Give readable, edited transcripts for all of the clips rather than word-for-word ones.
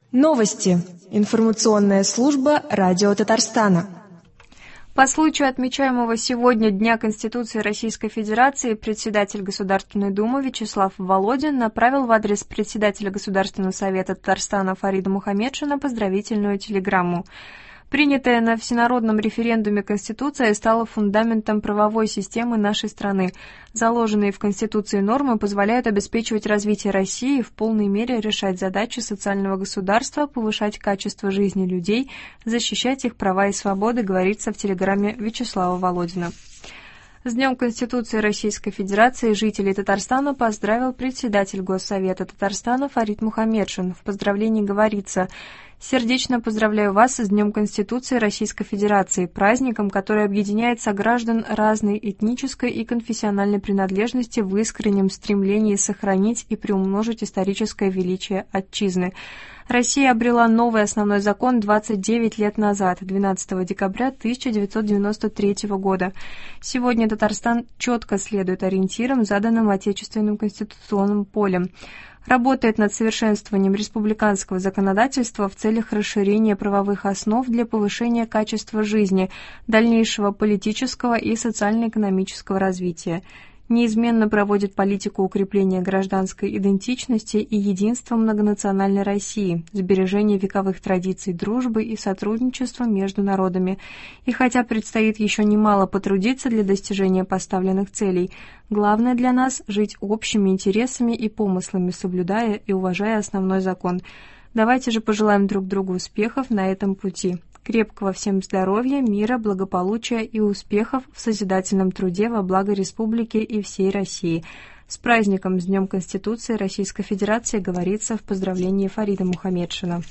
Новости. Информационная служба Радио Татарстана. По случаю отмечаемого сегодня Дня Конституции Российской Федерации председатель Государственной Думы Вячеслав Володин направил в адрес председателя Государственного совета Татарстана Фарида Мухамедшина поздравительную телеграмму. Принятая на всенародном референдуме Конституция стала фундаментом правовой системы нашей страны. Заложенные в Конституции нормы позволяют обеспечивать развитие России, в полной мере решать задачи социального государства, повышать качество жизни людей, защищать их права и свободы, говорится в телеграмме Вячеслава Володина. С Днем Конституции Российской Федерации жителей Татарстана поздравил председатель Госсовета Татарстана Фарид Мухамедшин. В поздравлении говорится: «Сердечно поздравляю вас с Днем Конституции Российской Федерации, праздником, который объединяет сограждан разной этнической и конфессиональной принадлежности в искреннем стремлении сохранить и приумножить историческое величие Отчизны. Россия обрела новый основной закон 29 лет назад, 12 декабря 1993 года. Сегодня Татарстан четко следует ориентирам, заданным отечественным конституционным полем. Работает над совершенствованием республиканского законодательства в целях расширения правовых основ для повышения качества жизни, дальнейшего политического и социально-экономического развития. Неизменно проводит политику укрепления гражданской идентичности и единства многонациональной России, сбережения вековых традиций дружбы и сотрудничества между народами. И хотя предстоит еще немало потрудиться для достижения поставленных целей, главное для нас – жить общими интересами и помыслами, соблюдая и уважая основной закон. Давайте же пожелаем друг другу успехов на этом пути. Крепкого всем здоровья, мира, благополучия и успехов в созидательном труде во благо Республики и всей России. С праздником, с Днем Конституции Российской Федерации, говорится в поздравлении Фарида Мухамедшина.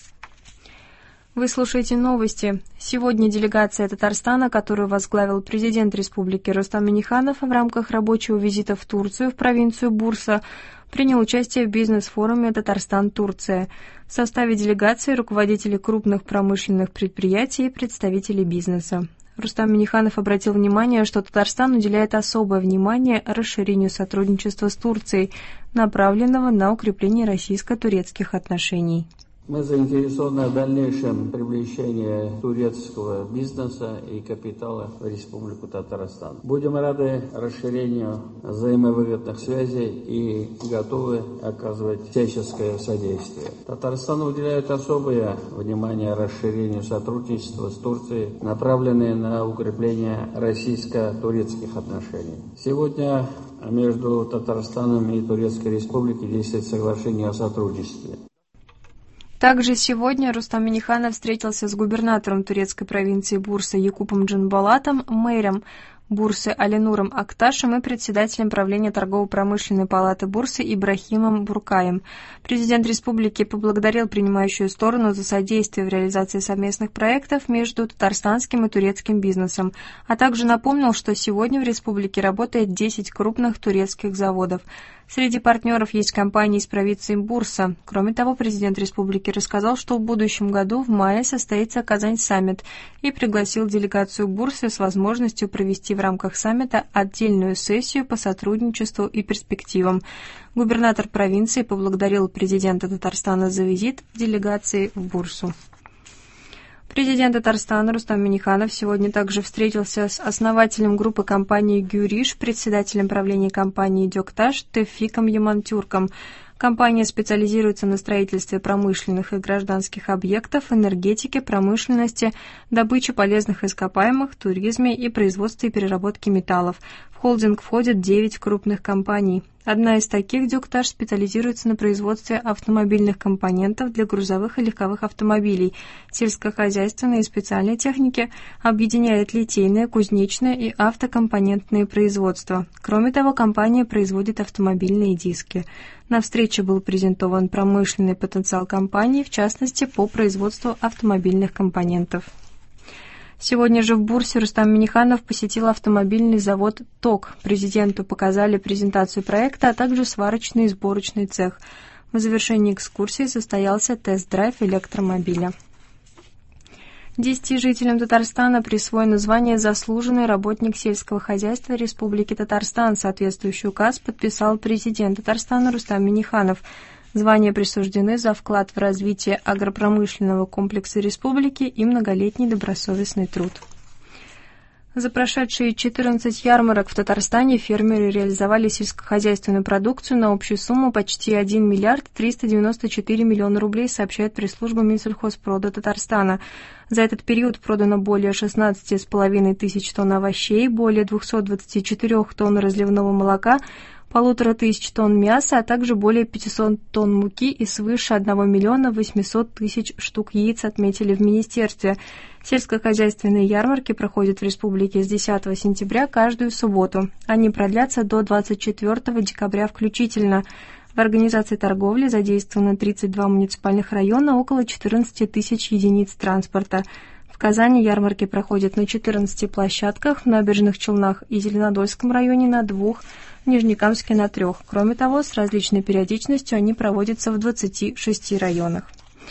Вы слушаете новости. Сегодня делегация Татарстана, которую возглавил президент Республики Рустам Минниханов в рамках рабочего визита в Турцию, в провинцию Бурса, принял участие в бизнес-форуме «Татарстан-Турция». В составе делегации руководители крупных промышленных предприятий и представители бизнеса. Рустам Минниханов обратил внимание, что Татарстан уделяет особое внимание расширению сотрудничества с Турцией, направленного на укрепление российско-турецких отношений. Мы заинтересованы в дальнейшем привлечении турецкого бизнеса и капитала в Республику Татарстан. Будем рады расширению взаимовыгодных связей и готовы оказывать всяческое содействие. Татарстан уделяет особое внимание расширению сотрудничества с Турцией, направленное на укрепление российско-турецких отношений. Сегодня между Татарстаном и Турецкой Республикой действует соглашение о сотрудничестве. Также сегодня Рустам Минниханов встретился с губернатором турецкой провинции Бурса Якупом Джанбалатом, мэром Бурсы Алинуром Акташем и председателем правления торгово-промышленной палаты Бурсы Ибрахимом Буркаем. Президент республики поблагодарил принимающую сторону за содействие в реализации совместных проектов между татарстанским и турецким бизнесом, а также напомнил, что сегодня в республике работает 10 крупных турецких заводов. Среди партнеров есть компании из провинции Бурса. Кроме того, президент республики рассказал, что в будущем году в мае состоится Казань-саммит и пригласил делегацию Бурсы с возможностью провести в рамках саммита отдельную сессию по сотрудничеству и перспективам. Губернатор провинции поблагодарил президента Татарстана за визит делегации в Бурсу. Президент Татарстана Рустам Минниханов сегодня также встретился с основателем группы компании «Гюриш», председателем правления компании «Дёкташ» Тевфиком Ямантюрком. Компания специализируется на строительстве промышленных и гражданских объектов, энергетике, промышленности, добыче полезных ископаемых, туризме и производстве и переработке металлов. В холдинг входят 9 крупных компаний. Одна из таких, «Дёкташ», специализируется на производстве автомобильных компонентов для грузовых и легковых автомобилей, сельскохозяйственной и специальной техники, объединяет литейное, кузнечное и автокомпонентные производства. Кроме того, компания производит автомобильные диски. На встрече был презентован промышленный потенциал компании, в частности, по производству автомобильных компонентов. Сегодня же в Бурсе Рустам Минниханов посетил автомобильный завод «ТОК». Президенту показали презентацию проекта, а также сварочный и сборочный цех. В завершении экскурсии состоялся тест-драйв электромобиля. 10 жителям Татарстана присвоено звание «Заслуженный работник сельского хозяйства Республики Татарстан». Соответствующий указ подписал президент Татарстана Рустам Минниханов. Звания присуждены за вклад в развитие агропромышленного комплекса республики и многолетний добросовестный труд. За прошедшие 14 ярмарок в Татарстане фермеры реализовали сельскохозяйственную продукцию на общую сумму почти 1 миллиард 394 миллиона рублей, сообщает пресс-служба Минсельхозпрода Татарстана. За этот период продано более 16,5 тысяч тонн овощей, более 224 тонн разливного молока, 1500 тонн мяса, а также более 500 тонн муки и свыше 1 миллиона 800 тысяч штук яиц, отметили в министерстве. Сельскохозяйственные ярмарки проходят в республике с 10 сентября каждую субботу. Они продлятся до 24 декабря включительно. В организации торговли задействовано 32 муниципальных района, около 14 тысяч единиц транспорта. В Казани ярмарки проходят на 14 площадках, в Набережных Челнах и Зеленодольском районе на 2, в Нижнекамске на 3. Кроме того, с различной периодичностью они проводятся в 26 районах.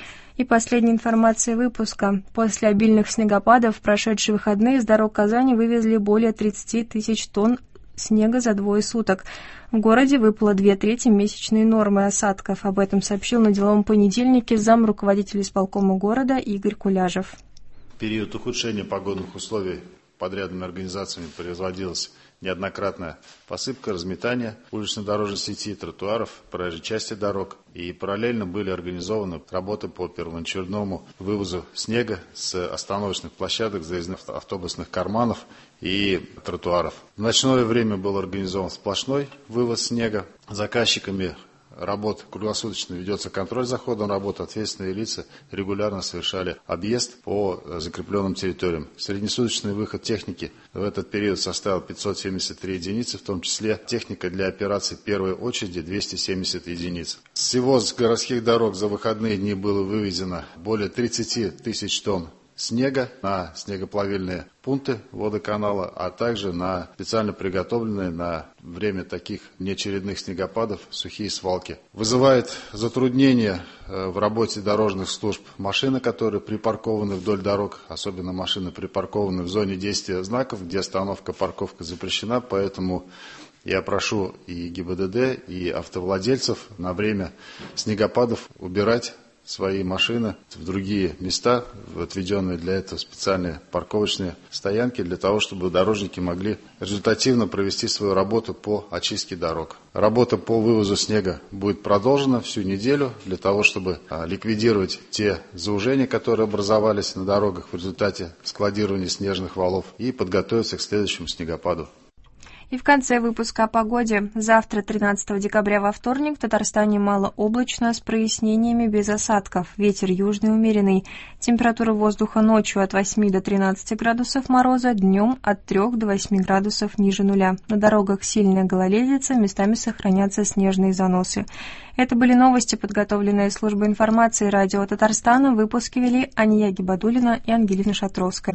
И последняя информация выпуска. После обильных снегопадов в прошедшие выходные с дорог Казани вывезли более 30 тысяч тонн снега за 2 суток. В городе выпало 2/3 месячной нормы осадков. Об этом сообщил на деловом понедельнике замруководителя исполкома города Игорь Куляжев. В период ухудшения погодных условий подрядными организациями производилась неоднократная посыпка, разметание улично-дорожной сети, тротуаров, проезжей части дорог. И параллельно были организованы работы по первоочередному вывозу снега с остановочных площадок, заездных автобусных карманов и тротуаров. В ночное время был организован сплошной вывоз снега. Заказчиками работ круглосуточно ведется контроль за ходом работы. Ответственные лица регулярно совершали объезд по закрепленным территориям. Среднесуточный выход техники в этот период составил 573 единицы, в том числе техника для операций первой очереди 270 единиц. Всего с городских дорог за выходные дни было вывезено более 30 тысяч тонн снега на снегоплавильные пункты водоканала, а также на специально приготовленные на время таких неочередных снегопадов сухие свалки. Вызывает затруднения в работе дорожных служб машины, которые припаркованы вдоль дорог, особенно машины, припаркованы в зоне действия знаков, где остановка, парковка запрещена, поэтому я прошу и ГИБДД, и автовладельцев на время снегопадов убирать свои машины в другие места, в отведенные для этого специальные парковочные стоянки, для того, чтобы дорожники могли результативно провести свою работу по очистке дорог. Работа по вывозу снега будет продолжена всю неделю для того, чтобы ликвидировать те заужения, которые образовались на дорогах в результате складирования снежных валов, и подготовиться к следующему снегопаду. И в конце выпуска о погоде. Завтра, 13 декабря, во вторник, в Татарстане малооблачно с прояснениями без осадков. Ветер южный умеренный. Температура воздуха ночью от 8 до 13 градусов мороза, днем от 3 до 8 градусов ниже нуля. На дорогах сильная гололедица, местами сохранятся снежные заносы. Это были новости, подготовленные службой информации радио Татарстана. В выпуске вели Ания Гибадуллина и Ангелина Шатровская.